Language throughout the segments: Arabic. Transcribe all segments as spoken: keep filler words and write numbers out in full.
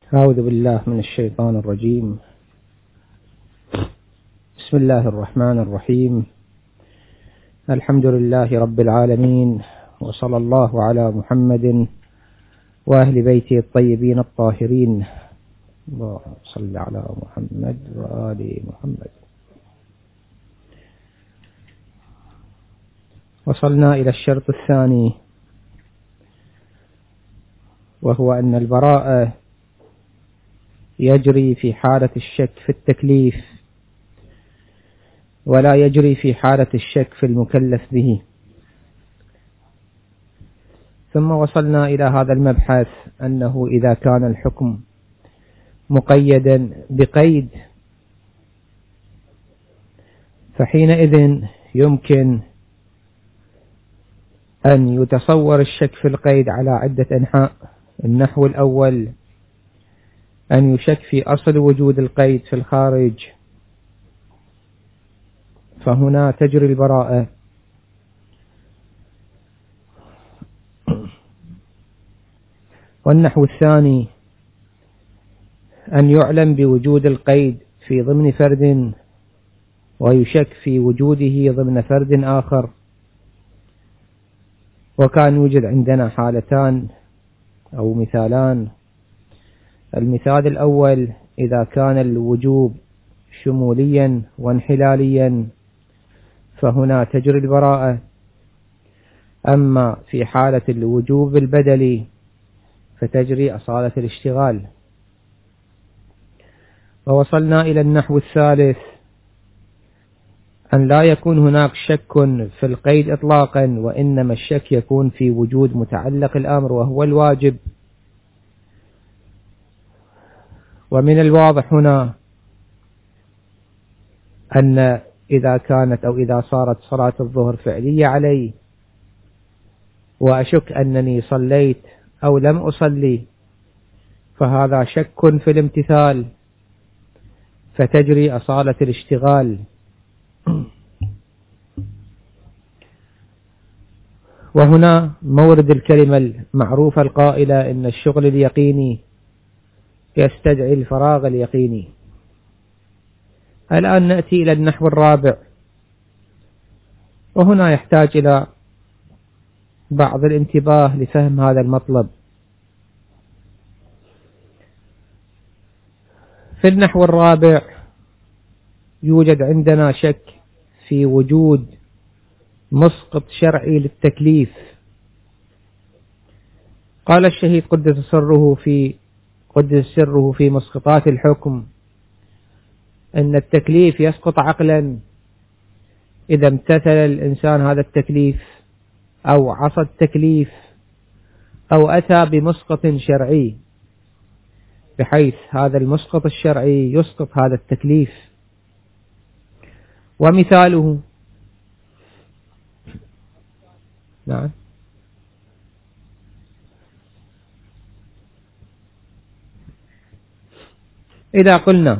أعوذ بالله من الشيطان الرجيم. بسم الله الرحمن الرحيم. الحمد لله رب العالمين، وصلى الله على محمد وأهل بيته الطيبين الطاهرين. اللهم صل على محمد وآل محمد. وصلنا إلى الشرط الثاني، وهو أن البراءة يجري في حالة الشك في التكليف، ولا يجري في حالة الشك في المكلف به. ثم وصلنا إلى هذا المبحث أنه إذا كان الحكم مقيدا بقيد فحينئذ يمكن أن يتصور الشك في القيد على عدة أنحاء. النحو الأول أن يشك في أصل وجود القيد في الخارج، فهنا تجري البراءة. والنحو الثاني أن يعلم بوجود القيد في ضمن فرد ويشك في وجوده ضمن فرد آخر. وكان يوجد عندنا حالتان أو مثالان. المثال الأول إذا كان الوجوب شموليا وانحلاليا فهنا تجري البراءة. أما في حالة الوجوب البدلي فتجري أصالة الاشتغال. ووصلنا إلى النحو الثالث أن لا يكون هناك شك في القيد إطلاقا، وإنما الشك يكون في وجود متعلق الأمر وهو الواجب. ومن الواضح هنا أن إذا كانت أو إذا صارت صلاة الظهر فعلية علي وأشك أنني صليت أو لم أصلي فهذا شك في الامتثال، فتجري أصالة الاشتغال. وهنا مورد الكلمة المعروفة القائلة إن الشغل اليقيني يستدعي الفراغ اليقيني. الآن نأتي إلى النحو الرابع، وهنا يحتاج إلى بعض الانتباه لفهم هذا المطلب. في النحو الرابع يوجد عندنا شك في وجود مسقط شرعي للتكليف. قال الشهيد قدس سره في قدس سره في مسقطات الحكم أن التكليف يسقط عقلا إذا امتثل الإنسان هذا التكليف أو عصى التكليف أو أتى بمسقط شرعي، بحيث هذا المسقط الشرعي يسقط هذا التكليف. ومثاله نعم إذا قلنا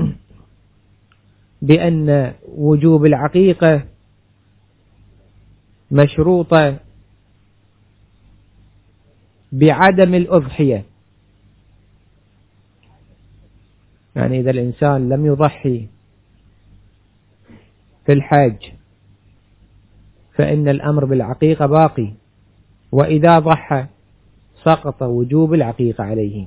بأن وجوب العقيقة مشروطة بعدم الأضحية، يعني إذا الإنسان لم يضحي في الحج فإن الأمر بالعقيقة باقي، وإذا ضحى سقط وجوب العقيقة عليه.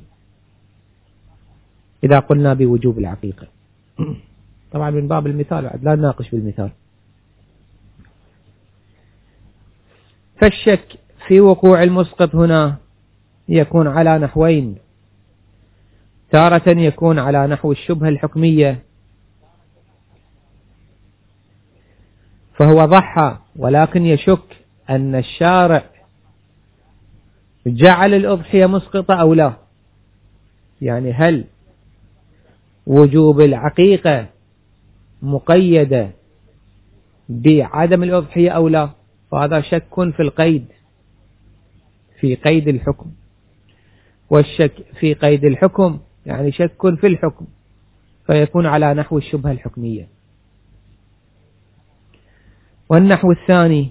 إذا قلنا بوجوب العقيقة طبعا من باب المثال، لا نناقش بالمثال. فالشك في وقوع المسقط هنا يكون على نحوين. تارة يكون على نحو الشبهة الحكمية، فهو ضحى ولكن يشك أن الشارع جعل الأضحية مسقطة أو لا، يعني هل وجوب العقيقة مقيدة بعدم الأضحية أو لا، فهذا شك في القيد في قيد الحكم. والشك في قيد الحكم يعني شك في الحكم، فيكون على نحو الشبهة الحكمية. والنحو الثاني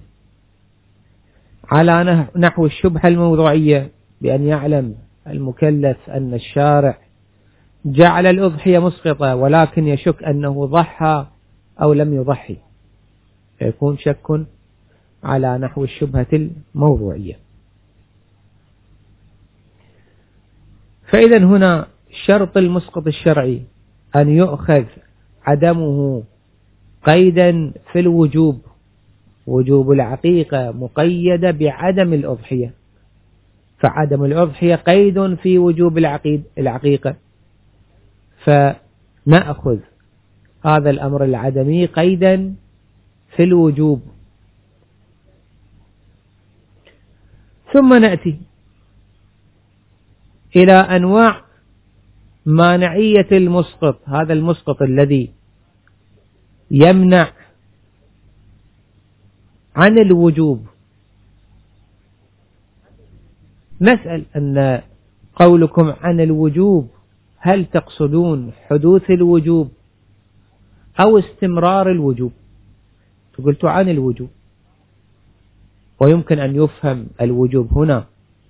على نحو الشبهة الموضوعية، بأن يعلم المكلف أن الشارع جعل الأضحية مسقطة ولكن يشك أنه ضحى أو لم يضحي، يكون شك على نحو الشبهة الموضوعية. فإذا هنا شرط المسقط الشرعي أن يؤخذ عدمه قيدا في الوجوب، وجوب العقيقة مقيدة بعدم الأضحية، فعدم الأضحية قيد في وجوب العقيقة، فنأخذ هذا الأمر العدمي قيدا في الوجوب. ثم نأتي إلى أنواع مانعية المسقط، هذا المسقط الذي يمنع عن الوجوب. نسأل أن قولكم عن الوجوب هل تقصدون حدوث الوجوب أو استمرار الوجوب؟ قلت عن الوجوب، ويمكن أن يفهم الوجوب هنا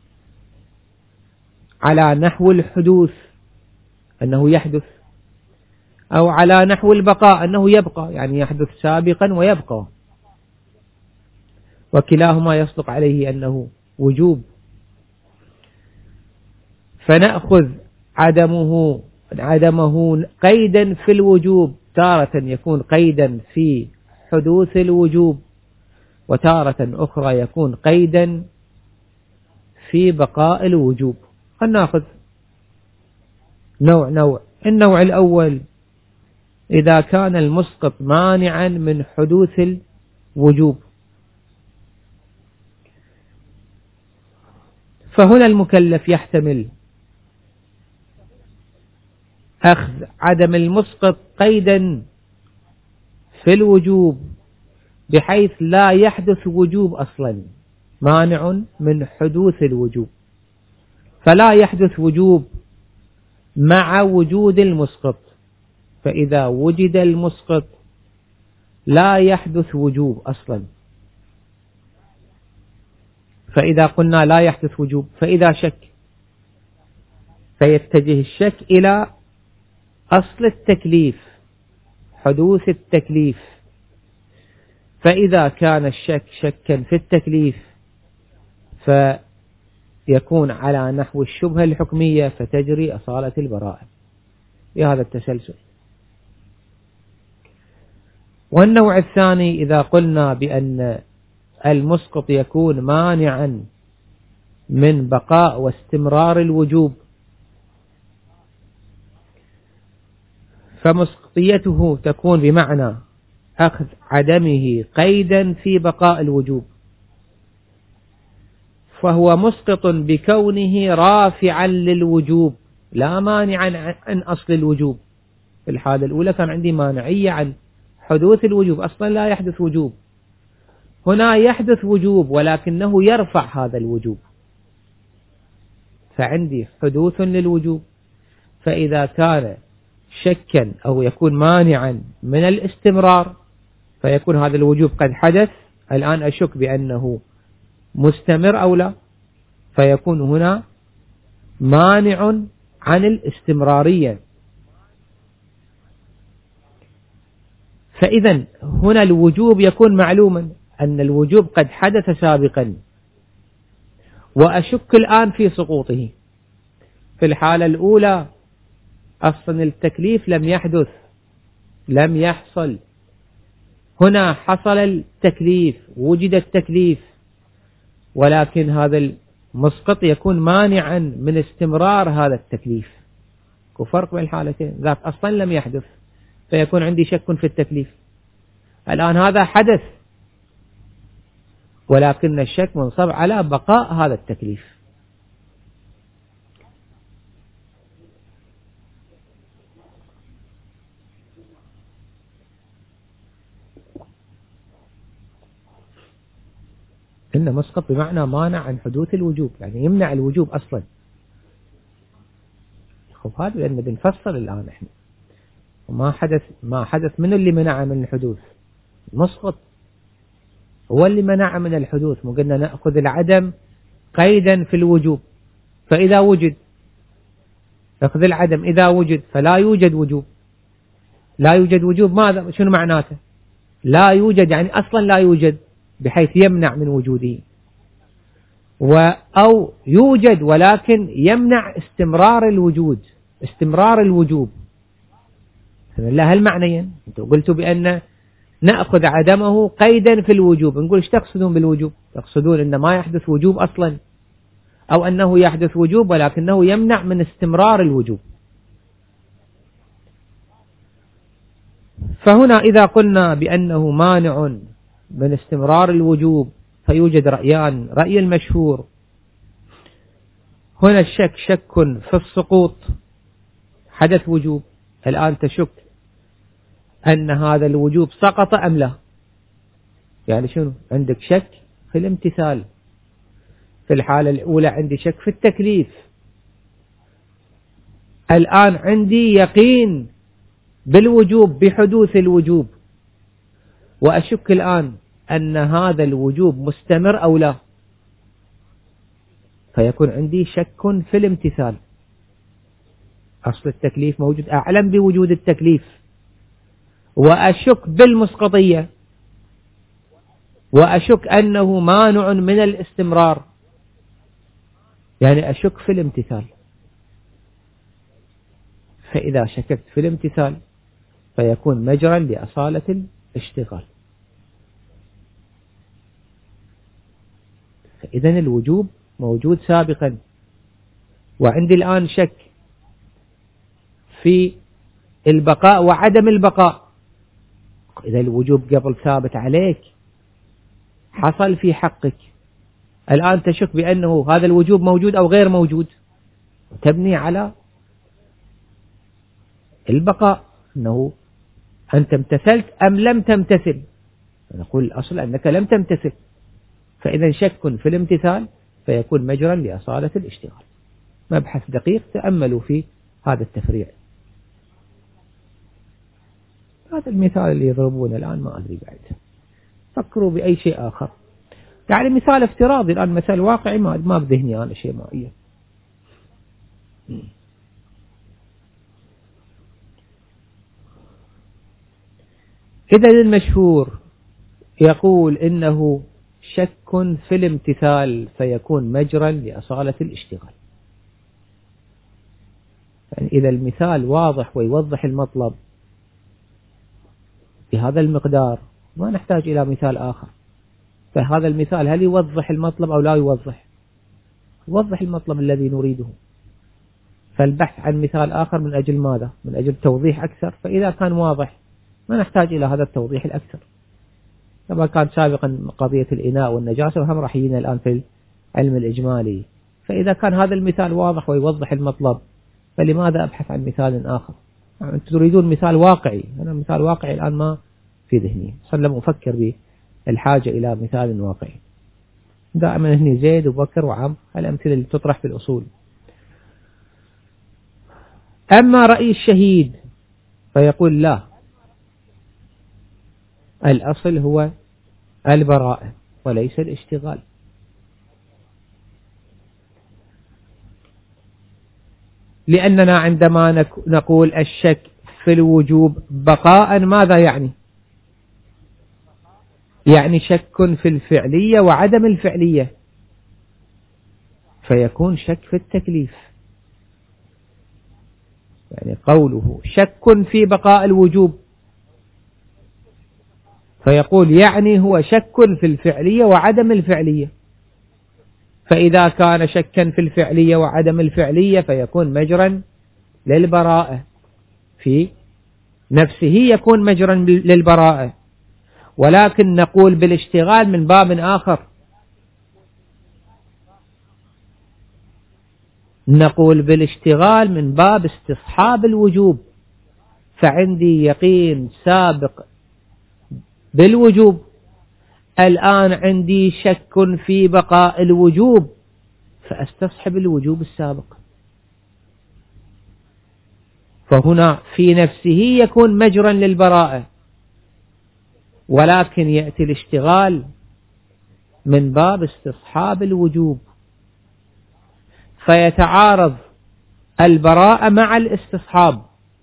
على نحو الحدوث أنه يحدث، أو على نحو البقاء أنه يبقى، يعني يحدث سابقا ويبقى، وكلاهما يصدق عليه أنه وجوب. فنأخذ عدمه عدمه قيدا في الوجوب، تارة يكون قيدا في حدوث الوجوب، وتارة أخرى يكون قيدا في بقاء الوجوب. فنأخذ نوع نوع. النوع الأول إذا كان المسقط مانعا من حدوث الوجوب، فهنا المكلف يحتمل أخذ عدم المسقط قيدا في الوجوب بحيث لا يحدث وجوب أصلا، مانع من حدوث الوجوب، فلا يحدث وجوب مع وجود المسقط، فإذا وجد المسقط لا يحدث وجوب أصلا. فإذا قلنا لا يحدث وجوب، فإذا شك فيتجه الشك إلى أصل التكليف، حدوث التكليف، فإذا كان الشك شكا في التكليف فيكون على نحو الشبهة الحكمية فتجري أصالة البراءة بهذا التسلسل. والنوع الثاني إذا قلنا بأن المسقط يكون مانعا من بقاء واستمرار الوجوب، فمسقطيته تكون بمعنى أخذ عدمه قيدا في بقاء الوجوب، فهو مسقط بكونه رافعا للوجوب لا مانعا عن أصل الوجوب. في الحالة الأولى كان عندي مانعية عن حدوث الوجوب، أصلا لا يحدث وجوب، هنا يحدث وجوب ولكنه يرفع هذا الوجوب، فعندي حدوث للوجوب. فإذا كان شكا أو يكون مانعا من الاستمرار فيكون هذا الوجوب قد حدث، الآن أشك بأنه مستمر أو لا، فيكون هنا مانع عن الاستمرارية. فإذا هنا الوجوب يكون معلوما أن الوجوب قد حدث سابقا، وأشك الآن في سقوطه. في الحالة الأولى أصلا التكليف لم يحدث، لم يحصل، هنا حصل التكليف، وجد التكليف، ولكن هذا المسقط يكون مانعا من استمرار هذا التكليف. كفرق بين الحالتين، ذاك أصلا لم يحدث فيكون عندي شك في التكليف، الآن هذا حدث ولكن الشك منصب على بقاء هذا التكليف. إن مسقط بمعنى مانع عن حدوث الوجوب، يعني يمنع الوجوب أصلا. خب هذا لأن بنفصل الآن إحنا وما حدث ما حدث من اللي منع من الحدوث، مسقط هو اللي منع من الحدوث. مو قلنا نأخذ العدم قيدا في الوجوب، فإذا وجد أخذ العدم إذا وجد فلا يوجد وجوب. لا يوجد وجوب ماذا شنو معناته؟ لا يوجد يعني أصلا لا يوجد بحيث يمنع من وجوده، أو يوجد ولكن يمنع استمرار الوجود، استمرار الوجوب. لا هالمعنيين. أنتم قلتوا بأن نأخذ عدمه قيدا في الوجوب، نقول ايش تقصدون بالوجوب؟ تقصدون أن ما يحدث وجوب أصلا، أو أنه يحدث وجوب ولكنه يمنع من استمرار الوجوب. فهنا إذا قلنا بأنه مانع من استمرار الوجوب فيوجد رأيان. رأي المشهور هنا الشك شك في السقوط، حدث وجوب، الآن تشك أن هذا الوجوب سقط أم لا. يعني شنو؟ عندك شك في الامتثال. في الحالة الأولى عندي شك في التكليف، الآن عندي يقين بالوجوب، بحدوث الوجوب، وأشك الآن أن هذا الوجوب مستمر أو لا، فيكون عندي شك في الامتثال. أصل التكليف موجود، أعلم بوجود التكليف، وأشك بالمسقطية، وأشك أنه مانع من الاستمرار، يعني أشك في الامتثال. فإذا شككت في الامتثال فيكون مجرا لأصالة الاشتغال. فإذا الوجوب موجود سابقا، وعندي الآن شك في البقاء وعدم البقاء. إذا الوجوب قبل ثابت عليك، حصل في حقك، الآن تشك بأنه هذا الوجوب موجود أو غير موجود، تبني على البقاء، أنه أنت امتثلت أم لم تمتثل. نقول الأصل أنك لم تمتثل، فإذا شك في الامتثال فيكون مجرا لأصالة الاشتغال. مبحث دقيق، تأملوا في هذا التفريع. هذا المثال اللي يضربونه الآن ما أدري بعد، فكروا بأي شيء آخر. يعني مثال افتراضي الآن، مثال واقعي ما ما بذهني أنا شيء معين. إذا المشهور يقول إنه شك في الامتثال فيكون مجرا لأصالة الاشتغال. يعني إذا المثال واضح ويوضح المطلب بهذا المقدار ما نحتاج إلى مثال آخر. فهذا المثال هل يوضح المطلب أو لا يوضح؟ يوضح المطلب الذي نريده. فالبحث عن مثال آخر من أجل ماذا؟ من أجل توضيح أكثر. فإذا كان واضح ما نحتاج إلى هذا التوضيح الأكثر، كما كان سابقا قضية الإناء والنجاسة، وهم راح يجينا الآن في العلم الإجمالي. فإذا كان هذا المثال واضح ويوضح المطلب فلماذا أبحث عن مثال آخر؟ يعني أنتم تريدون مثال واقعي، أنا مثال واقعي الآن ما في ذهني، صلى أفكر بالحاجة إلى مثال واقعي. دائما هني زيد وبكر وعم، الأمثلة اللي تطرح في الأصول. أما رأي الشهيد فيقول لا، الأصل هو البراءة وليس الاشتغال. لأننا عندما نقول الشك في الوجوب بقاء ماذا يعني؟ يعني شك في الفعلية وعدم الفعلية، فيكون شك في التكليف. يعني قوله شك في بقاء الوجوب فيقول يعني هو شك في الفعلية وعدم الفعلية. فإذا كان شكا في الفعلية وعدم الفعلية فيكون مجرا للبراءة، في نفسه يكون مجرا للبراءة. ولكن نقول بالاشتغال من باب آخر، نقول بالاشتغال من باب استصحاب الوجوب. فعندي يقين سابق بالوجوب، الآن عندي شك في بقاء الوجوب فأستصحب الوجوب السابق. فهنا في نفسه يكون مجرا للبراءة، ولكن يأتي الاشتغال من باب استصحاب الوجوب، فيتعارض البراءة مع الاستصحاب،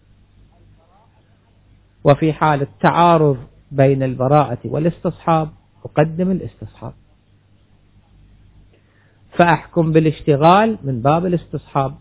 وفي حال التعارض بين البراءة والاستصحاب أقدم الاستصحاب، فأحكم بالاشتغال من باب الاستصحاب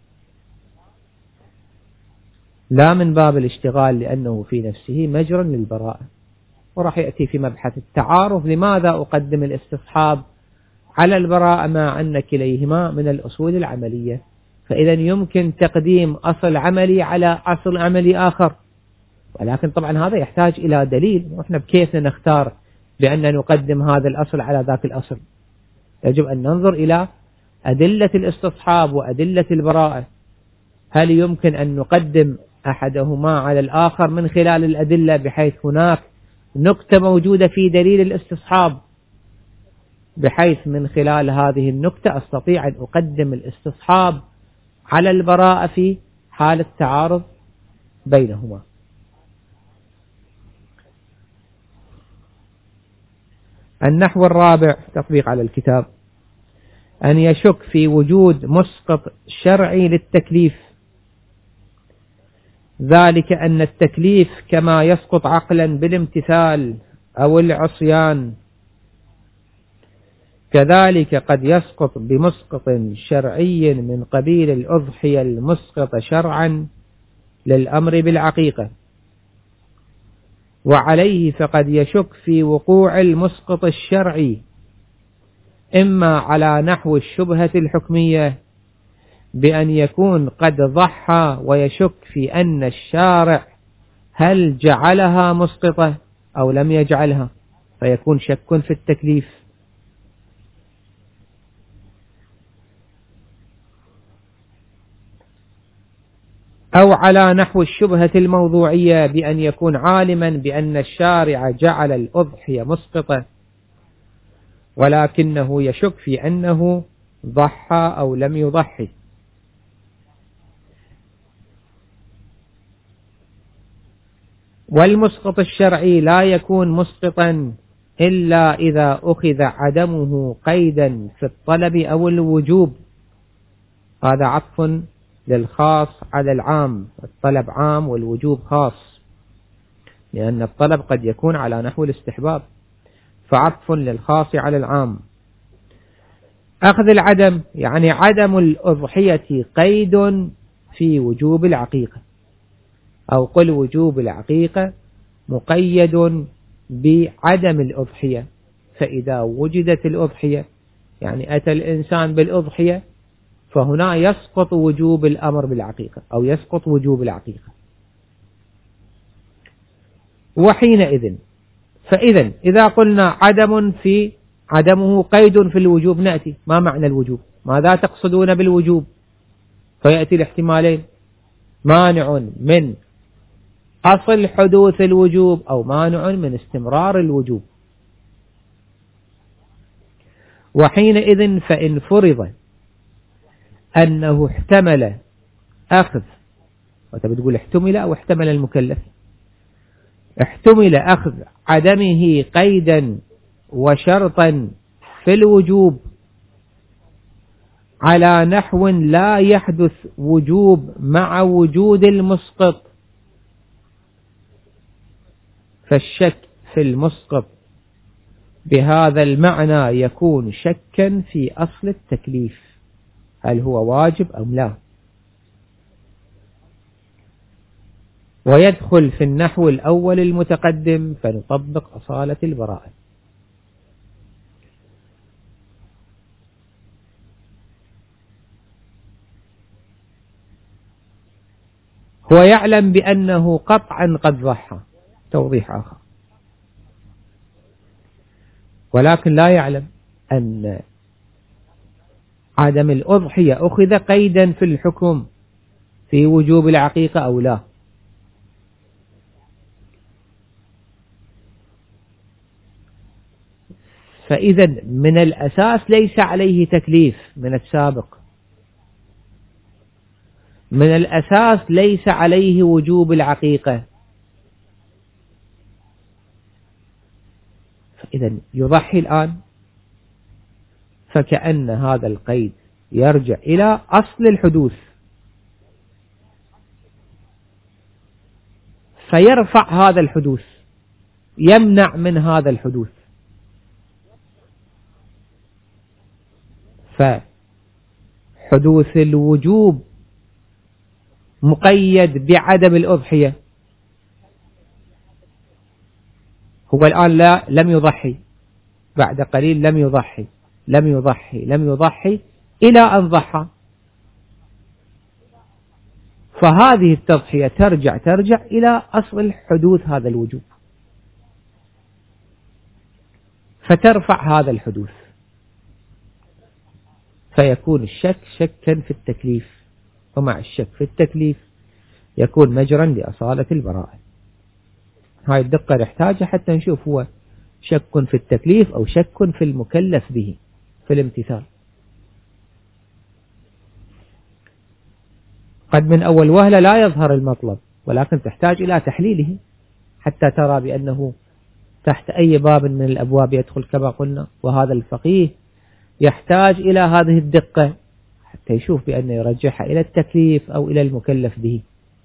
لا من باب الاشتغال، لأنه في نفسه مجرى للبراءة. وراح يأتي في مبحث التعارض لماذا أقدم الاستصحاب على البراءة مع أن كليهما من الأصول العملية. فإذا يمكن تقديم أصل عملي على أصل عملي آخر، ولكن طبعا هذا يحتاج إلى دليل، وإحنا بكيفنا نختار بأن نقدم هذا الأصل على ذاك الأصل. يجب أن ننظر إلى أدلة الاستصحاب وأدلة البراءة، هل يمكن أن نقدم أحدهما على الآخر من خلال الأدلة، بحيث هناك نكتة موجودة في دليل الاستصحاب، بحيث من خلال هذه النكتة أستطيع أن أقدم الاستصحاب على البراءة في حال التعارض بينهما. النحو الرابع تطبيق على الكتاب: أن يشك في وجود مسقط شرعي للتكليف، ذلك أن التكليف كما يسقط عقلا بالامتثال أو العصيان، كذلك قد يسقط بمسقط شرعي من قبيل الأضحية المسقط شرعا للأمر بالعقيقة. وعليه فقد يشك في وقوع المسقط الشرعي إما على نحو الشبهة الحكمية بأن يكون قد ضحى، ويشك في أن الشارع هل جعلها مسقطة أو لم يجعلها، فيكون شك في التكليف. أو على نحو الشبهة الموضوعية بأن يكون عالما بأن الشارع جعل الأضحية مسقطة، ولكنه يشك في أنه ضحى أو لم يضحي. والمسقط الشرعي لا يكون مسقطا إلا إذا أخذ عدمه قيدا في الطلب أو الوجوب. هذا عطف للخاص على العام، الطلب عام والوجوب خاص، لأن الطلب قد يكون على نحو الاستحباب، فعطف للخاص على العام. أخذ العدم يعني عدم الأضحية قيد في وجوب العقيقة، أو قل وجوب العقيقة مقيد بعدم الأضحية، فإذا وجدت الأضحية يعني أتى الإنسان بالأضحية، فهنا يسقط وجوب الأمر بالعقيقة أو يسقط وجوب العقيقة. وحينئذ فإذا إذا قلنا عدم في عدمه قيد في الوجوب، نأتي ما معنى الوجوب؟ ماذا تقصدون بالوجوب؟ فيأتي الاحتمالين: مانع من أصل حدوث الوجوب أو مانع من استمرار الوجوب. وحينئذ فإن فرض أنه احتمل أخذ، وأنت بتقول احتمل أو احتمل المكلف، احتمل أخذ عدمه قيدا وشرطا في الوجوب على نحو لا يحدث وجوب مع وجود المسقط، فالشك في المسقط بهذا المعنى يكون شكا في أصل التكليف، هل هو واجب أم لا، ويدخل في النحو الأول المتقدم، فنطبق أصالة البراءة. هو يعلم بأنه قطعا قد ضحى، توضيح آخر، ولكن لا يعلم أن عدم الأضحية أخذ قيدا في الحكم في وجوب العقيقة أو لا. فإذا من الأساس ليس عليه تكليف من السابق، من الأساس ليس عليه وجوب العقيقة، فإذا يضحي الآن، فكأن هذا القيد يرجع إلى أصل الحدوث، فيرفع هذا الحدوث، يمنع من هذا الحدوث. فحدوث الوجوب مقيد بعدم الأضحية. هو الآن لا لم يضحي، بعد قليل لم يضحي لم يضحي لم يضحي إلى أن ضحى، فهذه التضحية ترجع ترجع إلى أصل حدوث هذا الوجوب، فترفع هذا الحدوث، فيكون الشك شكا في التكليف، ومع الشك في التكليف يكون مجرا لأصالة البراءة. هاي الدقة نحتاجها حتى نشوف هو شك في التكليف أو شك في المكلف به في الامتثال. قد من أول وهلة لا يظهر المطلب، ولكن تحتاج إلى تحليله حتى ترى بأنه تحت أي باب من الأبواب يدخل كما قلنا. وهذا الفقيه يحتاج إلى هذه الدقة حتى يشوف بأنه يرجحها إلى التكليف أو إلى المكلف به.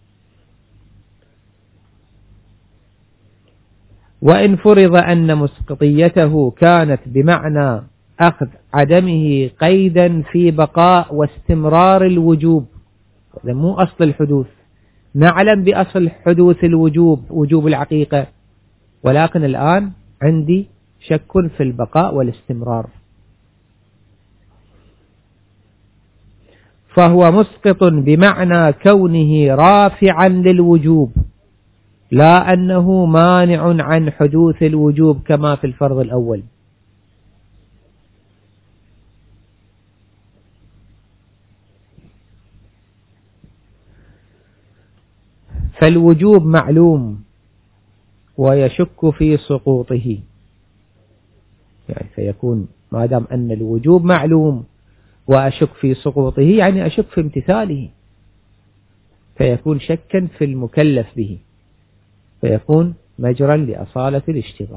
وإن فرض أن مسقطيته كانت بمعنى أخذ عدمه قيدا في بقاء واستمرار الوجوب، هذا مو أصل الحدوث، نعلم بأصل حدوث الوجوب وجوب العقيقة، ولكن الآن عندي شك في البقاء والاستمرار، فهو مسقط بمعنى كونه رافعا للوجوب، لا أنه مانع عن حدوث الوجوب كما في الفرض الأول. فالوجوب معلوم ويشك في سقوطه، يعني فيكون ما دام أن الوجوب معلوم وأشك في سقوطه يعني أشك في امتثاله، فيكون شكا في المكلف به، فيكون مجرا لأصالة الاشتغال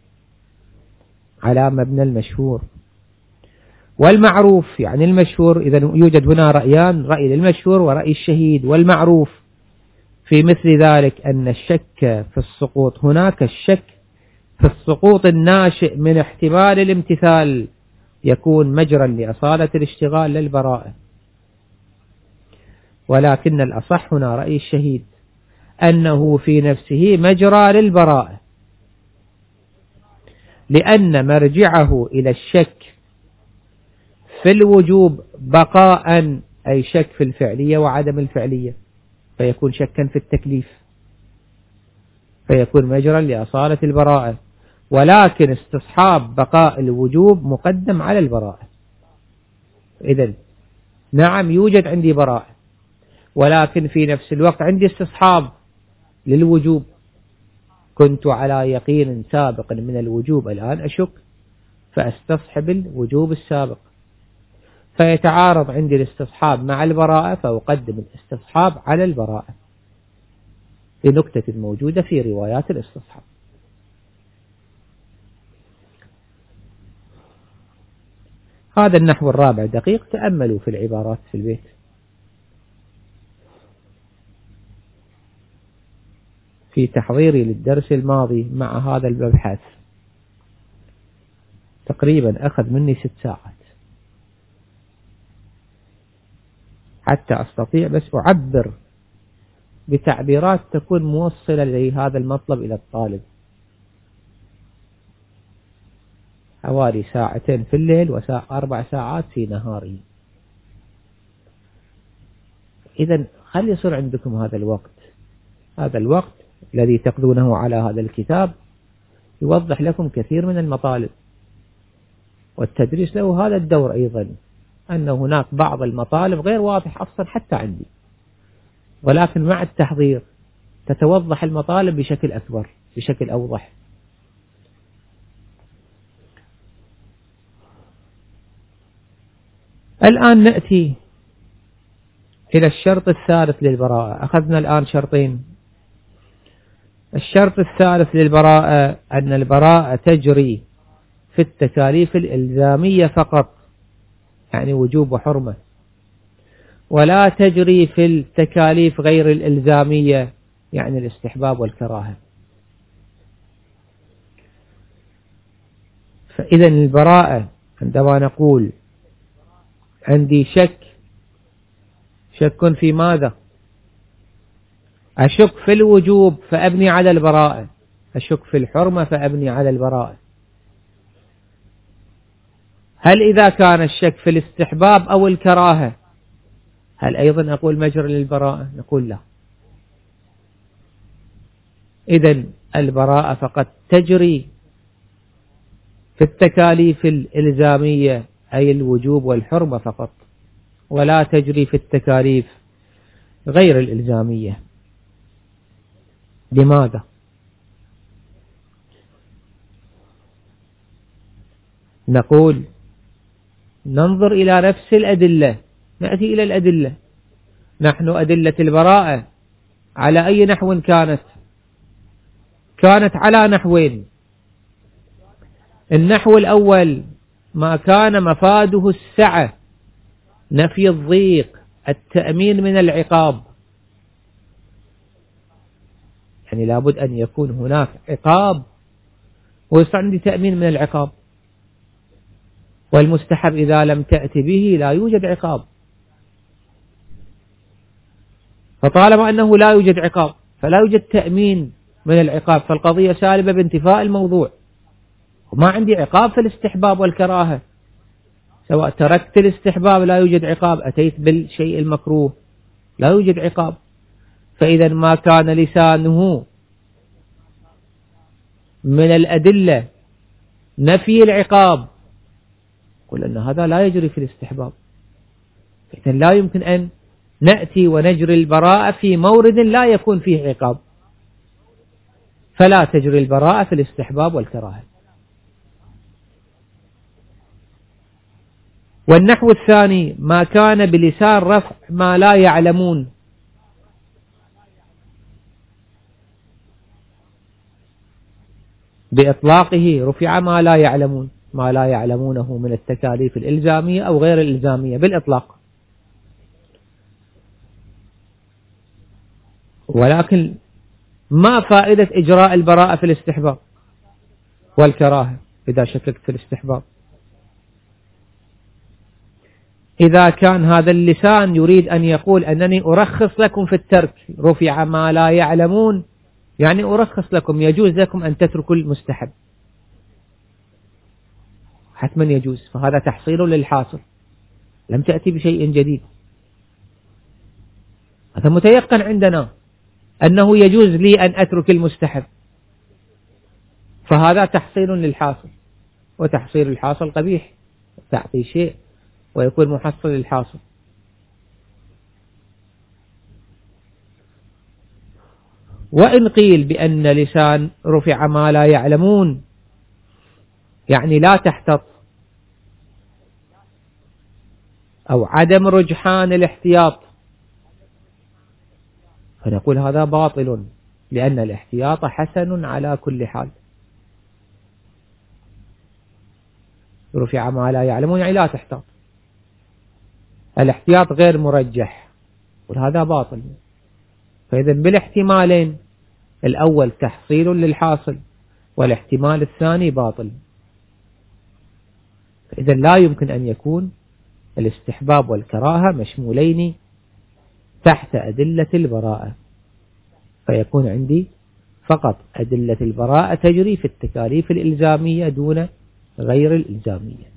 على مبنى المشهور والمعروف. يعني المشهور إذا يوجد هنا رأيان، رأي للمشهور ورأي الشهيد. والمعروف في مثل ذلك أن الشك في السقوط، هناك الشك في السقوط الناشئ من احتمال الامتثال يكون مجرا لأصالة الاشتغال للبراءة، ولكن الأصح هنا رأي الشهيد أنه في نفسه مجرى للبراءة، لأن مرجعه إلى الشك في الوجوب بقاء، أي شك في الفعلية وعدم الفعلية، فيكون شكا في التكليف، فيكون مجرى لأصالة البراءة، ولكن استصحاب بقاء الوجوب مقدم على البراءة. إذن نعم يوجد عندي براءة، ولكن في نفس الوقت عندي استصحاب للوجوب، كنت على يقين سابق من الوجوب الآن أشك فأستصحب الوجوب السابق، فيتعارض عندي الاستصحاب مع البراءة فأقدم الاستصحاب على البراءة لنكتة موجودة في روايات الاستصحاب. هذا النحو الرابع دقيق، تأملوا في العبارات في البيت. في تحضيري للدرس الماضي مع هذا المبحث تقريبا أخذ مني ست ساعات حتى أستطيع بس أعبر بتعبيرات تكون موصلة لهذا المطلب إلى الطالب. حوالي ساعتين في الليل وأربع ساعات في نهاري. إذن خلي يصير عندكم هذا الوقت، هذا الوقت الذي تقضونه على هذا الكتاب يوضح لكم كثير من المطالب، والتدريس له هذا الدور أيضا، أن هناك بعض المطالب غير واضح أصلا حتى عندي، ولكن مع التحضير تتوضح المطالب بشكل أكبر بشكل أوضح. الآن نأتي إلى الشرط الثالث للبراءة. أخذنا الآن شرطين. الشرط الثالث للبراءة أن البراءة تجري في التكاليف الإلزامية فقط، يعني وجوب وحرمة، ولا تجري في التكاليف غير الإلزامية يعني الاستحباب والكراهة. فإذا البراءة عندما نقول عندي شك، شك في ماذا؟ أشك في الوجوب فأبني على البراءة، أشك في الحرمة فأبني على البراءة. هل إذا كان الشك في الاستحباب أو الكراهة هل أيضا أقول مجرى للبراءة؟ نقول لا. إذن البراءة فقط تجري في التكاليف الإلزامية أي الوجوب والحرمة فقط، ولا تجري في التكاليف غير الإلزامية. لماذا؟ نقول ننظر إلى نفس الأدلة، نأتي إلى الأدلة. نحن أدلة البراءة على أي نحو كانت؟ كانت على نحوين. النحو الأول ما كان مفاده السعة، نفي الضيق، التأمين من العقاب، يعني لابد أن يكون هناك عقاب ويصير عندي تأمين من العقاب. والمستحب إذا لم تأتي به لا يوجد عقاب، فطالما أنه لا يوجد عقاب فلا يوجد تأمين من العقاب، فالقضية سالبة بانتفاء الموضوع. وما عندي عقاب في الاستحباب والكراهة، سواء تركت الاستحباب لا يوجد عقاب، أتيت بالشيء المكروه لا يوجد عقاب. فإذا ما كان لسانه من الأدلة نفي العقاب قل أن هذا لا يجري في الاستحباب. إذا لا يمكن أن نأتي ونجري البراءة في مورد لا يكون فيه عقاب، فلا تجري البراءة في الاستحباب والكراهة. والنحو الثاني ما كان بلسان رفع ما لا يعلمون، بإطلاقه رفع ما لا يعلمون، ما لا يعلمونه من التكاليف الإلزامية أو غير الإلزامية بالإطلاق. ولكن ما فائدة إجراء البراءة في الاستحباب والكراهة إذا شككت في الاستحباب؟ إذا كان هذا اللسان يريد أن يقول أنني أرخص لكم في الترك، رفع ما لا يعلمون يعني أرخص لكم، يجوز لكم أن تتركوا المستحب، حتما يجوز، فهذا تحصيل للحاصل، لم تأتي بشيء جديد. هذا متيقن عندنا أنه يجوز لي أن أترك المستحب، فهذا تحصيل للحاصل، وتحصيل الحاصل قبيح، تعطي شيء ويكون محصل للحاصل. وإن قيل بأن لسان رفع ما لا يعلمون يعني لا تحتط أو عدم رجحان الاحتياط، فنقول هذا باطل، لأن الاحتياط حسن على كل حال. رفع ما لا يعلمون يعني لا تحتاط، الاحتياط غير مرجح، وهذا باطل. فإذا بالاحتمالين الأول تحصيل للحاصل والاحتمال الثاني باطل. فإذا لا يمكن أن يكون الاستحباب والكراهة مشمولين تحت أدلة البراءة، فيكون عندي فقط أدلة البراءة تجري في التكاليف الإلزامية دون غير الإلزامية.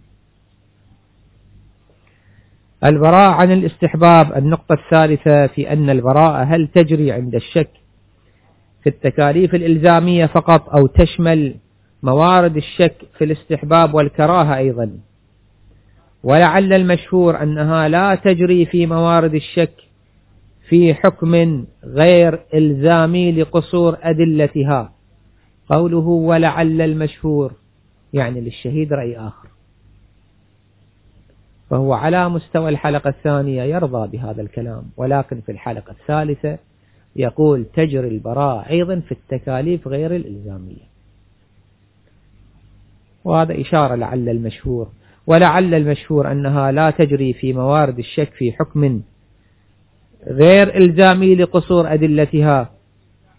البراءة عن الاستحباب. النقطة الثالثة في أن البراءة هل تجري عند الشك في التكاليف الإلزامية فقط أو تشمل موارد الشك في الاستحباب والكراهة أيضا. ولعل المشهور أنها لا تجري في موارد الشك في حكم غير إلزامي لقصور أدلتها. قوله ولعل المشهور يعني للشهيد رأي آخر، فهو على مستوى الحلقة الثانية يرضى بهذا الكلام، ولكن في الحلقة الثالثة يقول تجري البراءة أيضا في التكاليف غير الإلزامية، وهذا إشارة لعل المشهور. ولعل المشهور أنها لا تجري في موارد الشك في حكم غير إلزامي لقصور أدلتها،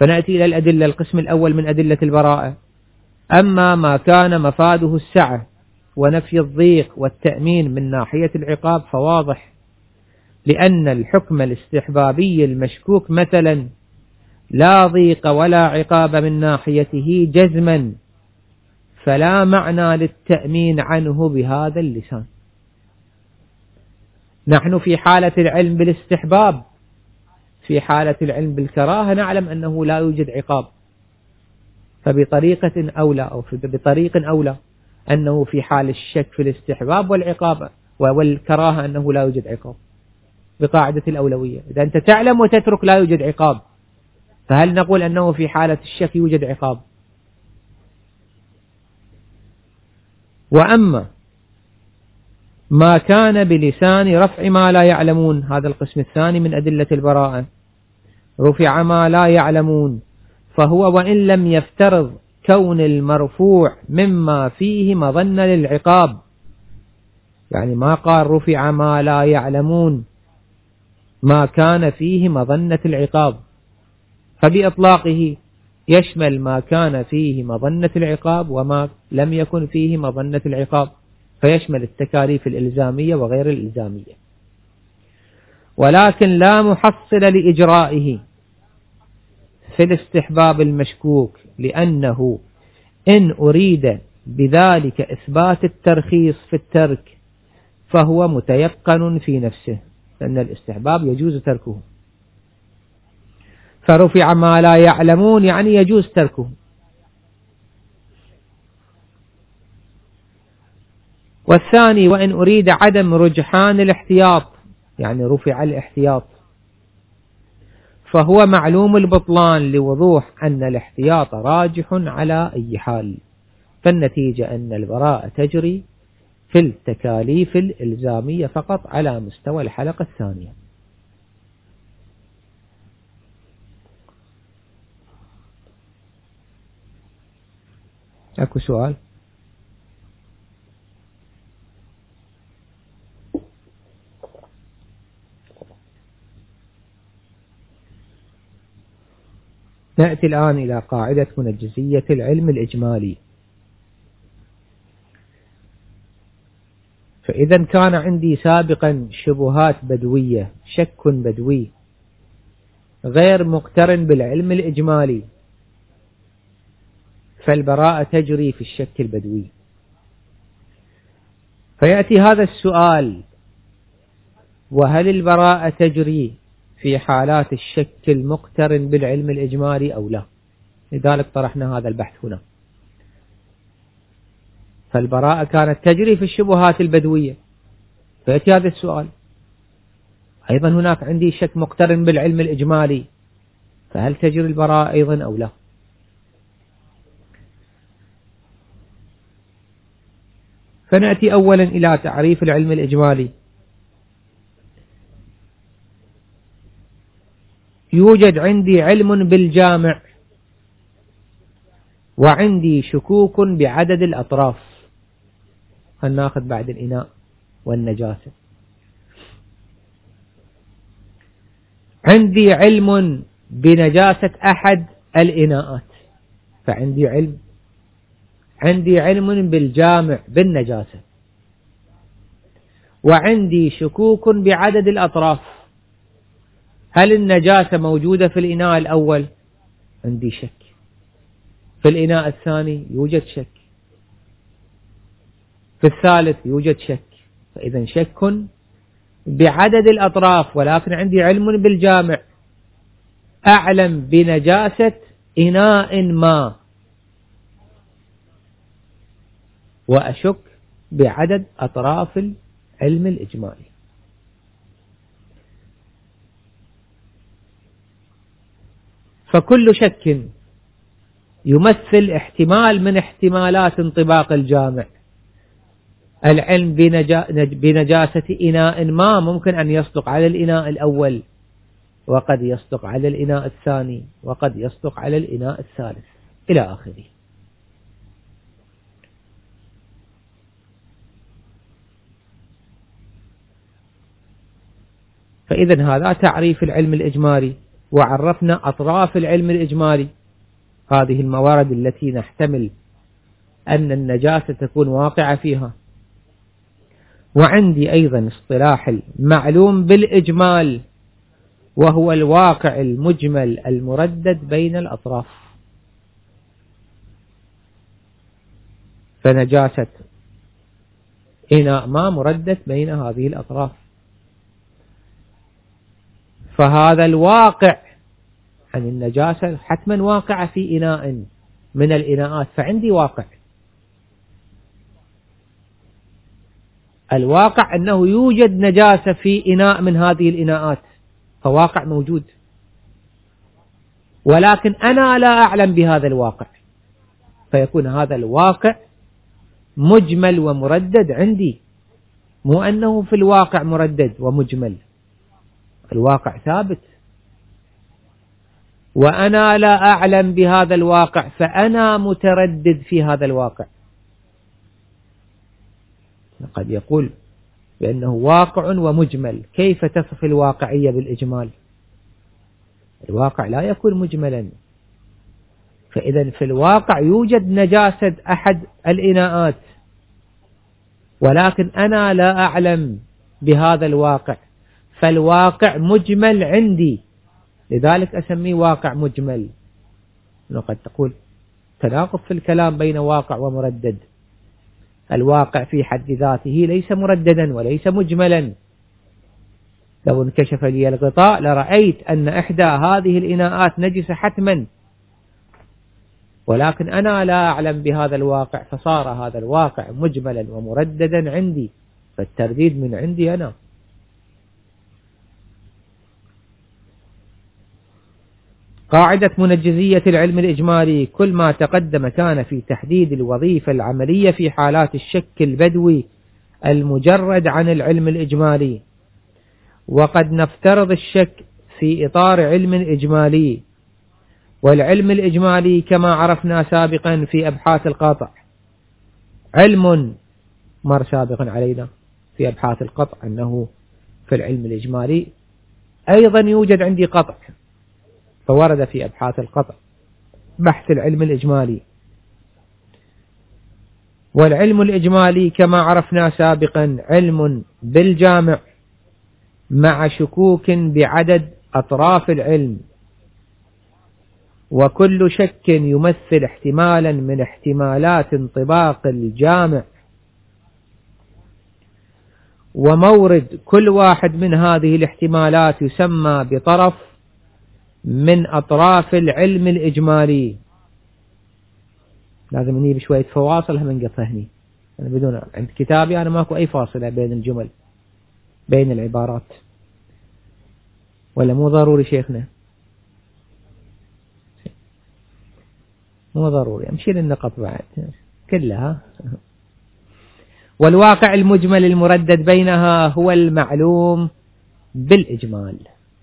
فنأتي إلى الأدلة. القسم الأول من أدلة البراءة: أما ما كان مفاده السعة ونفي الضيق والتأمين من ناحية العقاب فواضح، لأن الحكم الاستحبابي المشكوك مثلا لا ضيق ولا عقاب من ناحيته جزما، فلا معنى للتأمين عنه بهذا اللسان. نحن في حالة العلم بالاستحباب، في حالة العلم بالكراهة نعلم أنه لا يوجد عقاب، فبطريقة أولى أو بطريق أولى أنه في حال الشك في الاستحباب والعقاب والكراهة أنه لا يوجد عقاب بقاعدة الأولوية. إذا أنت تعلم وتترك لا يوجد عقاب، فهل نقول أنه في حالة الشك يوجد عقاب؟ وأما ما كان بلسان رفع ما لا يعلمون، هذا القسم الثاني من أدلة البراءة: رفع ما لا يعلمون، فهو وإن لم يفترض كون المرفوع مما فيه مظنة للعقاب، يعني ما قال رفع ما لا يعلمون ما كان فيه مظنة العقاب، فبإطلاقه يشمل ما كان فيه مظنة العقاب وما لم يكن فيه مظنة العقاب، فيشمل التكاليف الإلزامية وغير الإلزامية، ولكن لا محصل لإجرائه في الاستحباب المشكوك، لأنه إن أريد بذلك إثبات الترخيص في الترك فهو متيقن في نفسه، لأن الاستحباب يجوز تركه، فرفع ما لا يعلمون يعني يجوز تركه. والثاني: وإن أريد عدم رجحان الاحتياط، يعني رفع الاحتياط، فهو معلوم البطلان لوضوح أن الاحتياط راجح على أي حال، فالنتيجة أن البراءة تجري في التكاليف الإلزامية فقط على مستوى الحلقة الثانية. أكو سؤال؟ نأتي الآن إلى قاعدة منجزية العلم الإجمالي. فإذا كان عندي سابقا شبهات بدوية، شك بدوي غير مقترن بالعلم الإجمالي، فالبراءة تجري في الشك البدوي. فيأتي هذا السؤال: وهل البراءة تجري في حالات الشك المقترن بالعلم الإجمالي أو لا؟ لذلك طرحنا هذا البحث هنا. فالبراءة كانت تجري في الشبهات البدوية، فيأتي هذا السؤال: أيضا هناك عندي شك مقترن بالعلم الإجمالي، فهل تجري البراءة أيضا أو لا؟ فنأتي أولا إلى تعريف العلم الإجمالي. يوجد عندي علم بالجامع، وعندي شكوك بعدد الأطراف. هناخذ بعد الإناء والنجاسة. عندي علم بنجاسة أحد الإناءات، فعندي علم عندي علم بالجامع بالنجاسة، وعندي شكوك بعدد الأطراف. هل النجاسة موجودة في الإناء الأول؟ عندي شك. في الإناء الثاني يوجد شك. في الثالث يوجد شك. فإذا شك بعدد الأطراف، ولكن عندي علم بالجامع، أعلم بنجاسة إناء ما، وأشك بعدد أطراف العلم الإجمالي. فكل شك يمثل احتمال من احتمالات انطباق الجامع. العلم بنجاسة إناء ما ممكن أن يصدق على الإناء الأول، وقد يصدق على الإناء الثاني، وقد يصدق على الإناء الثالث إلى آخره. فإذا هذا تعريف العلم الإجمالي. وعرفنا أطراف العلم الإجمالي، هذه الموارد التي نحتمل أن النجاسة تكون واقعة فيها. وعندي أيضا اصطلاح المعلوم بالإجمال، وهو الواقع المجمل المردد بين الأطراف. فنجاسة إناء ما مردد بين هذه الأطراف، فهذا الواقع عن النجاسة حتما واقع في إناء من الإناءات، فعندي واقع. الواقع أنه يوجد نجاسة في إناء من هذه الإناءات، فواقع موجود، ولكن أنا لا أعلم بهذا الواقع، فيكون هذا الواقع مجمل ومردد عندي، مو أنه في الواقع مردد ومجمل، الواقع ثابت وأنا لا أعلم بهذا الواقع، فأنا متردد في هذا الواقع. قد يقول بأنه واقع ومجمل، كيف تصف الواقعية بالإجمال؟ الواقع لا يكون مجملا، فإذا في الواقع يوجد نجاسة أحد الإناءات، ولكن أنا لا أعلم بهذا الواقع، فالواقع مجمل عندي، لذلك أسميه واقع مجمل. قد تقول تناقض في الكلام بين واقع ومردد، الواقع في حد ذاته ليس مرددا وليس مجملا. لو انكشف لي الغطاء لرأيت أن إحدى هذه الإناءات نجسة حتما، ولكن أنا لا أعلم بهذا الواقع، فصار هذا الواقع مجملا ومرددا عندي، فالترديد من عندي أنا. قاعدة منجزية العلم الإجمالي: كل ما تقدم كان في تحديد الوظيفة العملية في حالات الشك البدوي المجرد عن العلم الإجمالي، وقد نفترض الشك في إطار علم إجمالي. والعلم الإجمالي كما عرفنا سابقا في أبحاث القطع علم مر سابقا علينا في أبحاث القطع أنه في العلم الإجمالي أيضا يوجد عندي قطع، فورد في أبحاث القطع بحث العلم الإجمالي. والعلم الإجمالي كما عرفنا سابقا علم بالجامع مع شكوك بعدد أطراف العلم، وكل شك يمثل احتمالا من احتمالات انطباق الجامع، ومورد كل واحد من هذه الاحتمالات يسمى بطرف من أطراف العلم الإجمالي. لازم نجيب شوية فواصل هم نقطها هني، أنا بدون عند كتابي أنا ماكو أي فاصلة بين الجمل بين العبارات، ولا مو ضروري شيخنا؟ مو ضروري، أمشي للنقط بعد كلها. والواقع المجمل المردد بينها هو المعلوم بالإجمال.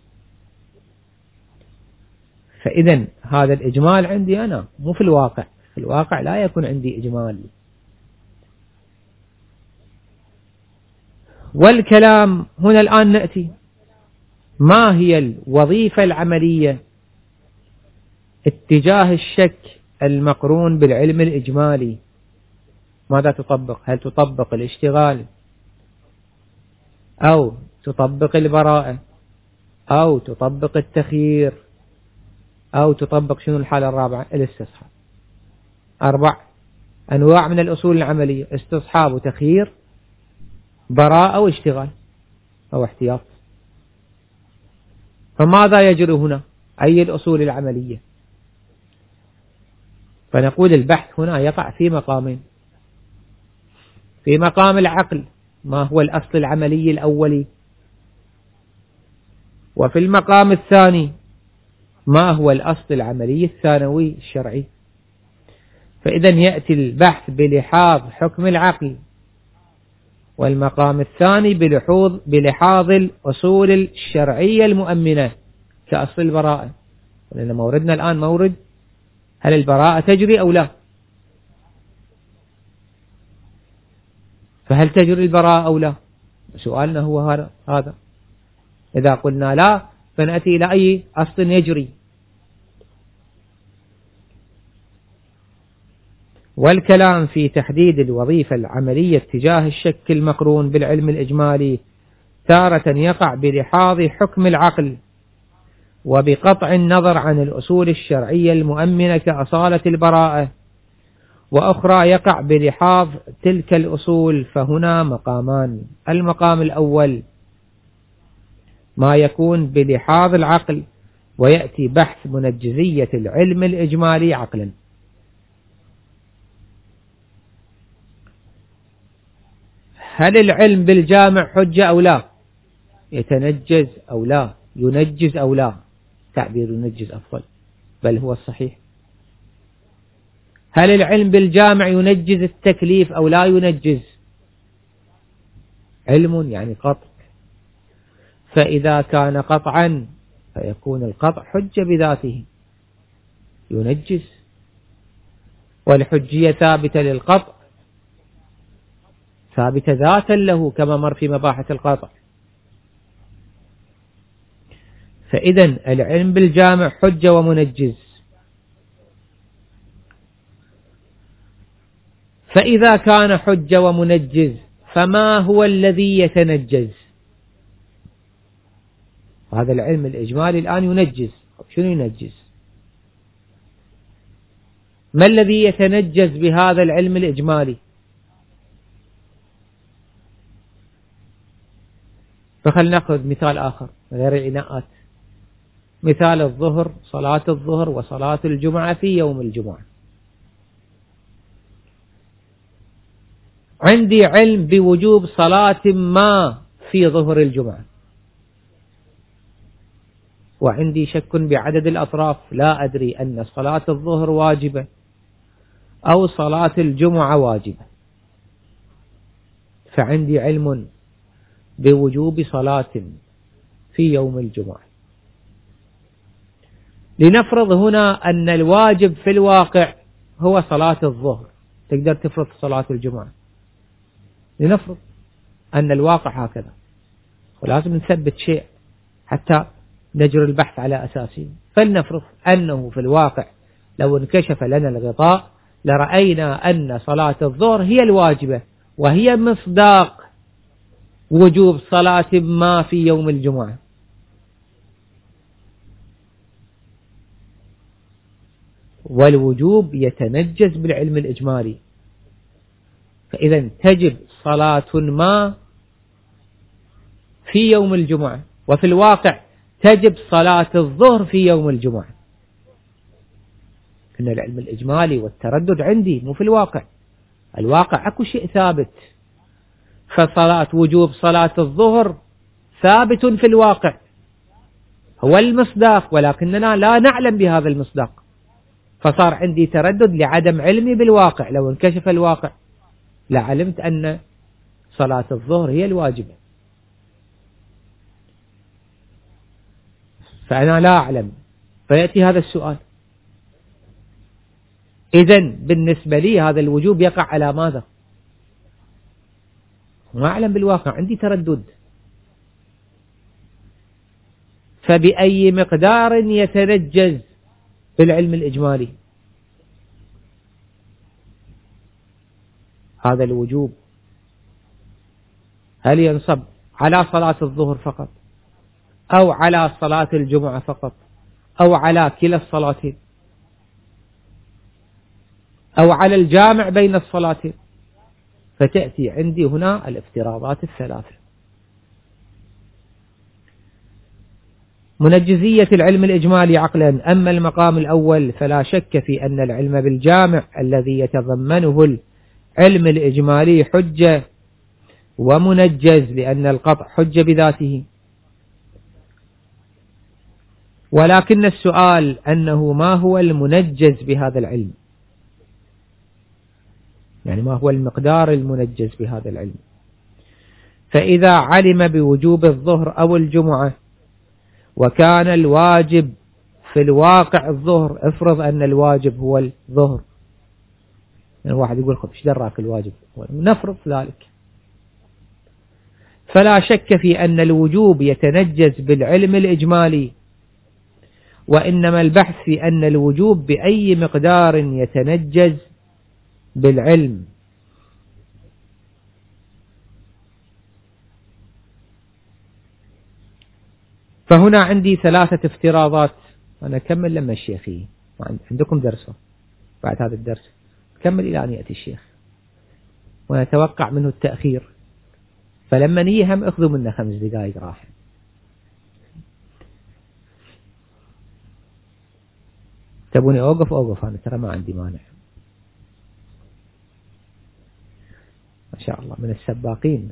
فإذا هذا الإجمال عندي أنا مو في الواقع، في الواقع لا يكون عندي إجمال. والكلام هنا الآن نأتي ما هي الوظيفة العملية اتجاه الشك المقرون بالعلم الإجمالي؟ ماذا تطبق؟ هل تطبق الاشتغال أو تطبق البراءة أو تطبق التخيير أو تطبق شنو الحالة الرابعة؟ الاستصحاب. أربع أنواع من الأصول العملية: استصحاب وتخيير براءة واشتغال أو احتياط. فماذا يجري هنا؟ أي الأصول العملية؟ فنقول البحث هنا يقع في مقامين: في مقام العقل ما هو الأصل العملي الأولي، وفي المقام الثاني ما هو الأصل العملي الثانوي الشرعي. فإذا يأتي البحث بلحاظ حكم العقل، والمقام الثاني بلحاظ بلحاظ الأصول الشرعية المؤمنة كأصل البراءة، لأن موردنا الآن مورد هل البراءة تجري أو لا. فهل تجري البراءة أو لا؟ سؤالنا هو هذا. إذا قلنا لا فنأتي إلى أي أصل يجري. والكلام في تحديد الوظيفة العملية تجاه الشك المقرون بالعلم الإجمالي تارة يقع بلحاظ حكم العقل وبقطع النظر عن الأصول الشرعية المؤمنة كأصالة البراءة، وأخرى يقع بلحاظ تلك الأصول. فهنا مقامان: المقام الأول ما يكون بلحاظ العقل، ويأتي بحث منجزية العلم الإجمالي عقلا. هل العلم بالجامع حجة أو لا؟ يتنجز أو لا؟ ينجز أو لا؟ تعبير ينجز أفضل، بل هو الصحيح. هل العلم بالجامع ينجز التكليف أو لا ينجز؟ علم يعني قطع، فإذا كان قطعا فيكون القطع حجة بذاته ينجز، والحجية ثابتة للقطع ثابتة ذاتا له كما مر في مباحث القطع. فإذا العلم بالجامع حجة ومنجز. فإذا كان حجة ومنجز فما هو الذي يتنجز؟ هذا العلم الإجمالي الآن ينجز. شنو ينجز؟ ما الذي يتنجز بهذا العلم الإجمالي؟ فخلنا نأخذ مثال آخر غير الإناءات، مثال الظهر، صلاة الظهر وصلاة الجمعة في يوم الجمعة. عندي علم بوجوب صلاة ما في ظهر الجمعة، وعندي شك بعدد الأطراف، لا أدري أن صلاة الظهر واجبة أو صلاة الجمعة واجبة، فعندي علم بوجوب صلاة في يوم الجمعة. لنفرض هنا أن الواجب في الواقع هو صلاة الظهر، تقدر تفرض صلاة الجمعة. لنفرض أن الواقع هكذا، ولازم نثبت شيء حتى نجري البحث على أساسه. فلنفرض أنه في الواقع لو انكشف لنا الغطاء لرأينا أن صلاة الظهر هي الواجبة وهي مصداق وجوب صلاة ما في يوم الجمعة. والوجوب يتنجز بالعلم الإجمالي، فإذا تجب صلاة ما في يوم الجمعة، وفي الواقع تجب صلاة الظهر في يوم الجمعة. إن العلم الإجمالي والتردد عندي مو في الواقع، الواقع أكو شيء ثابت، فصلاة وجوب صلاة الظهر ثابت في الواقع هو المصداق، ولكننا لا نعلم بهذا المصداق، فصار عندي تردد لعدم علمي بالواقع. لو انكشف الواقع لعلمت أن صلاة الظهر هي الواجبة، فأنا لا أعلم، فيأتي هذا السؤال. إذن بالنسبة لي هذا الوجوب يقع على ماذا؟ ما أعلم بالواقع، عندي تردد، فبأي مقدار يتنجز بالعلم الإجمالي هذا الوجوب؟ هل ينصب على صلاة الظهر فقط أو على صلاة الجمعة فقط أو على كلا الصلاتين أو على الجامع بين الصلاتين؟ فتأتي عندي هنا الافتراضات الثلاثة. منجزية العلم الإجمالي عقلا. أما المقام الأول فلا شك في أن العلم بالجامع الذي يتضمنه العلم الإجمالي حجة ومنجز، لأن القطع حجة بذاته. ولكن السؤال أنه ما هو المنجز بهذا العلم، يعني ما هو المقدار المنجز بهذا العلم؟ فإذا علم بوجوب الظهر أو الجمعة وكان الواجب في الواقع الظهر، افرض أن الواجب هو الظهر، يعني واحد يقول خب ايش دراك الواجب، نفرض ذلك، فلا شك في أن الوجوب يتنجز بالعلم الإجمالي، وإنما البحث في أن الوجوب بأي مقدار يتنجز بالعلم. فهنا عندي ثلاثة افتراضات، أنا أكمل لما الشيخ فيه، عندكم درسه بعد هذا الدرس كمل إلى أن يأتي الشيخ، ونتوقع منه التأخير، فلما نيهم اخذوا منا خمس دقائق راحة. تبوني أوقف أوقف، أنا ترى ما عندي مانع، ما شاء الله من السباقين.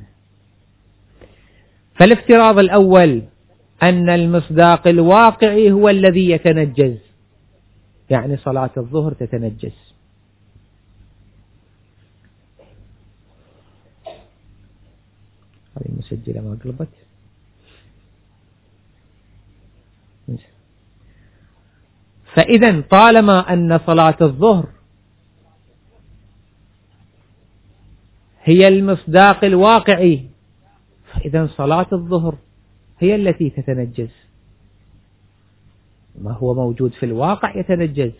فالافتراض الأول أن المصداق الواقعي هو الذي يتنجز، يعني صلاة الظهر تتنجز. هذه المسجلة ما قلبت. فإذا طالما أن صلاة الظهر هي المصداق الواقعي، فإذا صلاة الظهر هي التي تتنجز، ما هو موجود في الواقع يتنجز.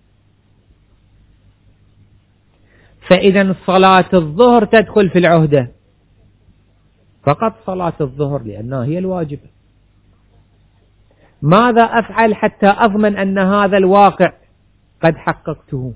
فإذا صلاة الظهر تدخل في العهدة، فقط صلاة الظهر لأنها هي الواجب. ماذا أفعل حتى أضمن أن هذا الواقع قد حققته؟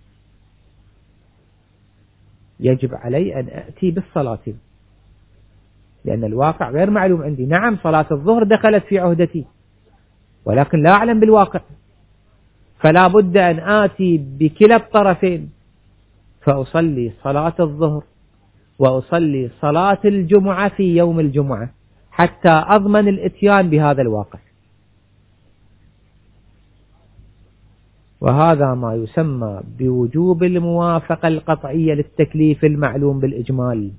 يجب علي أن أتي بالصلاة، لأن الواقع غير معلوم عندي. نعم صلاة الظهر دخلت في عهدتي، ولكن لا أعلم بالواقع، فلا بد أن آتي بكلا الطرفين، فأصلي صلاة الظهر وأصلي صلاة الجمعة في يوم الجمعة حتى أضمن الإتيان بهذا الواقع. وهذا ما يسمى بوجوب الموافقة القطعية للتكليف المعلوم بالإجمال.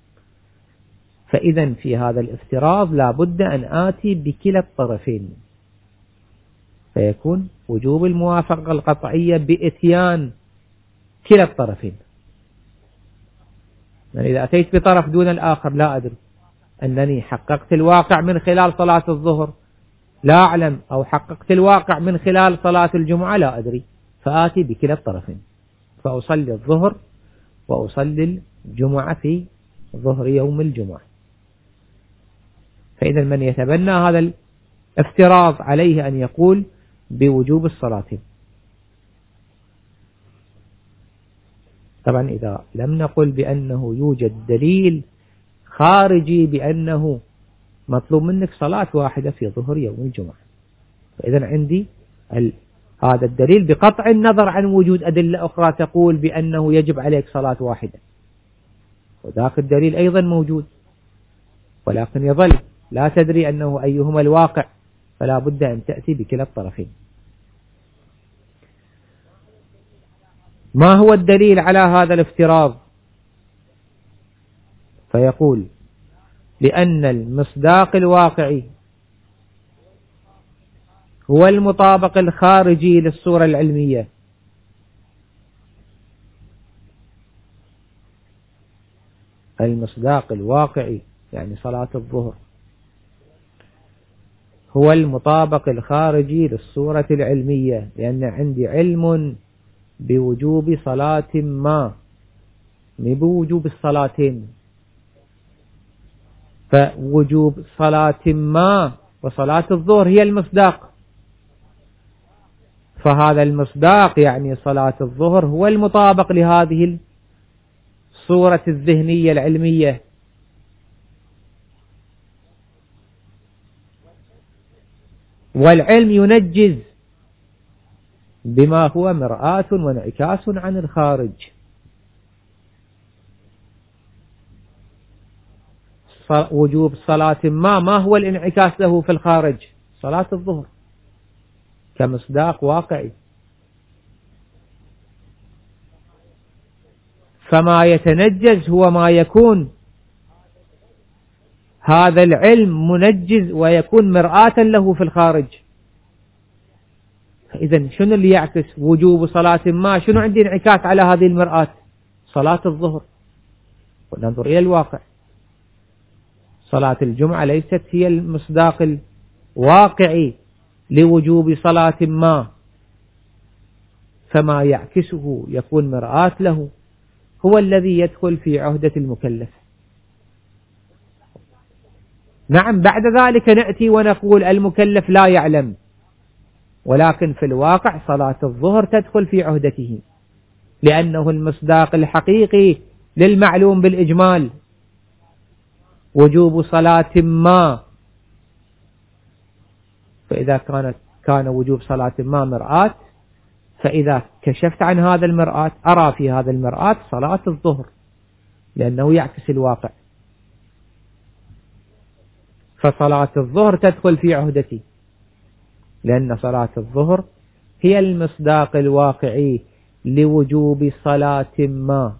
فإذا في هذا الافتراض لا بد أن آتي بكلا الطرفين، فيكون وجوب الموافقة القطعية بإتيان كلا الطرفين. يعني إذا أتيت بطرف دون الآخر لا أدري أنني حققت الواقع من خلال صلاة الظهر لا أعلم، أو حققت الواقع من خلال صلاة الجمعة لا أدري، فآتي بكلا الطرفين، فأصلي الظهر وأصلي الجمعة في ظهر يوم الجمعة. فإذا من يتبنى هذا الافتراض عليه أن يقول بوجوب الصلاة. طبعا إذا لم نقل بأنه يوجد دليل خارجي بأنه مطلوب منك صلاة واحدة في ظهر يوم الجمعة، فإذا عندي هذا الدليل بقطع النظر عن وجود أدلة أخرى تقول بأنه يجب عليك صلاة واحدة، وذاك الدليل أيضا موجود، ولكن يظل لا تدري أنه أيهما الواقع، فلا بد أن تأتي بكلا الطرفين. ما هو الدليل على هذا الافتراض؟ فيقول لأن المصداق الواقعي هو المطابق الخارجي للصورة العلمية. المصداق الواقعي يعني صلاة الظهر هو المطابق الخارجي للصورة العلمية، لأن عندي علم بوجوب صلاة ما، مو بوجوب الصلاتين. فوجوب صلاة ما وصلاة الظهر هي المصداق، فهذا المصداق يعني صلاة الظهر هو المطابق لهذه الصورة الذهنية العلمية. والعلم ينجز بما هو مرآة وانعكاس عن الخارج. وجوب صلاة ما ما هو الانعكاس له في الخارج؟ صلاة الظهر كمصداق واقعي. فما يتنجز هو ما يكون هذا العلم منجز ويكون مرآة له في الخارج. إذن شنو اللي يعكس وجوب صلاة ما؟ شنو عندي انعكاس على هذه المرآة؟ صلاة الظهر. وننظر إلى الواقع، صلاة الجمعة ليست هي المصداق الواقعي لوجوب صلاة ما، فما يعكسه يكون مرآة له هو الذي يدخل في عهدة المكلف. نعم، بعد ذلك نأتي ونقول المكلف لا يعلم، ولكن في الواقع صلاة الظهر تدخل في عهدته، لأنه المصداق الحقيقي للمعلوم بالإجمال وجوب صلاة ما. فإذا كانت كان وجوب صلاة ما مرآة، فإذا كشفت عن هذا المرآة أرى في هذا المرآة صلاة الظهر، لأنه يعكس الواقع، فصلاة الظهر تدخل في عهدتي، لأن صلاة الظهر هي المصداق الواقعي لوجوب صلاة ما،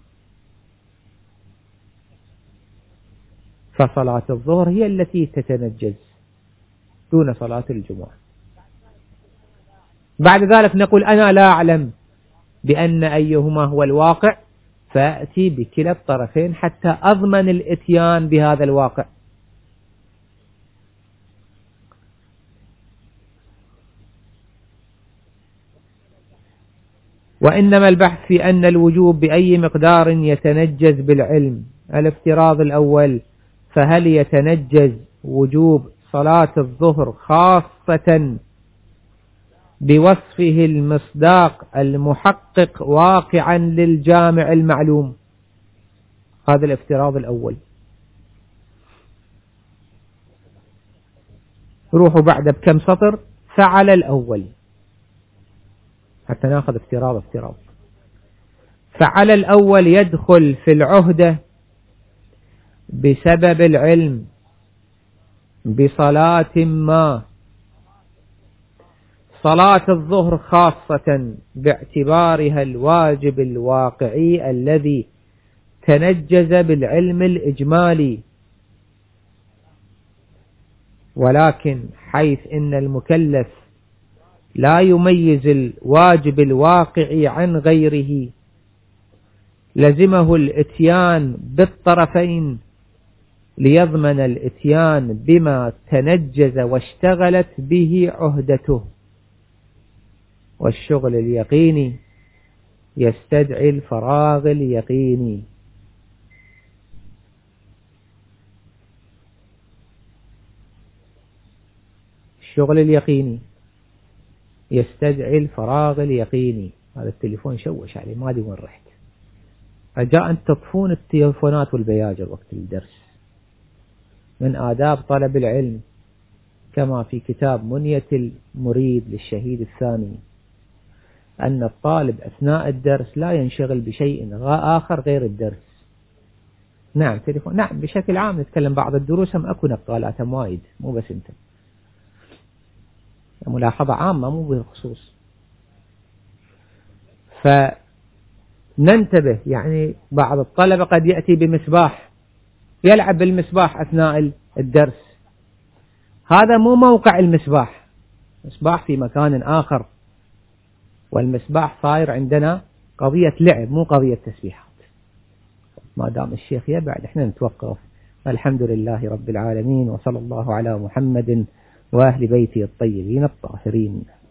فصلاة الظهر هي التي تتنجز دون صلاة الجمعة. بعد ذلك نقول أنا لا أعلم بأن أيهما هو الواقع، فأتي بكلا الطرفين حتى أضمن الإتيان بهذا الواقع. وإنما البحث في أن الوجوب بأي مقدار يتنجز بالعلم. الافتراض الأول، فهل يتنجز وجوب صلاة الظهر خاصة بوصفه المصداق المحقق واقعا للجامع المعلوم؟ هذا الافتراض الأول. روحوا بعد بكم سطر فعل الأول حتى ناخذ افتراض افتراض. فعل الأول يدخل في العهدة بسبب العلم بصلاة ما، صلاة الظهر خاصة باعتبارها الواجب الواقعي الذي تنجز بالعلم الإجمالي، ولكن حيث إن المكلف لا يميز الواجب الواقعي عن غيره لزمه الاتيان بالطرفين ليضمن الاتيان بما تنجز واشتغلت به عهدته. والشغل اليقيني يستدعي الفراغ اليقيني. الشغل اليقيني يستدعي الفراغ اليقيني. هذا التليفون شوش علي ما ادري وين رحت. رجاء أن تطفون التليفونات والبياجر وقت الدرس. من آداب طلب العلم كما في كتاب منية المريد للشهيد الثاني أن الطالب أثناء الدرس لا ينشغل بشيء آخر غير الدرس. نعم تليفون، نعم بشكل عام نتكلم بعض الدروس هم أكو نقالات وايد مو بس أنت، ملاحظة عامة مو بالخصوص. فننتبه، يعني بعض الطلبة قد يأتي بمصباح يلعب بالمصباح أثناء الدرس، هذا مو موقع المصباح، مصباح في مكان آخر، والمصباح صاير عندنا قضية لعب مو قضية تسبيحات. ما دام الشيخ يبعد احنا نتوقف. الحمد لله رب العالمين، وصلى الله على محمد وأهل بيته الطيبين الطاهرين.